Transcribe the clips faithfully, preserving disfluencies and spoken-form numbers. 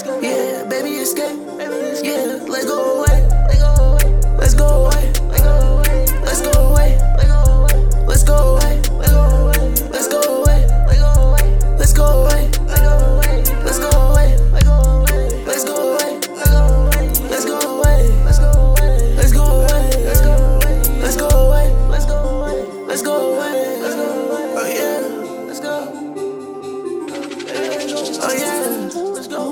Yeah, baby, escape. Yeah, let's go away. Let's go away. Let's go away. Let's go away. Let's go away. Let's go away. Let's go away. Let's go away. Let's go away. Let's go away. Let's go away. Let's go away. Let's go away. Let's go away. Let's go away. Oh yeah. Let's go. Oh yeah. Let's go.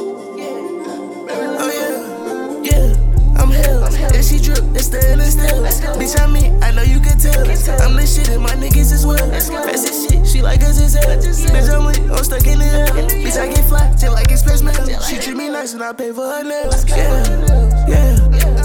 Oh yeah. Yeah. I'm hell. And she drip. It's still and still. Bitch, I'm me. I know you can tell. I'm the shit and my niggas as well. Fast as shit. She like us as hell. Bitch, I'm lit. I'm stuck in the air. Bitch, I get fly. Just like express mail. She treat me nice and I pay for her nails. Yeah. Yeah.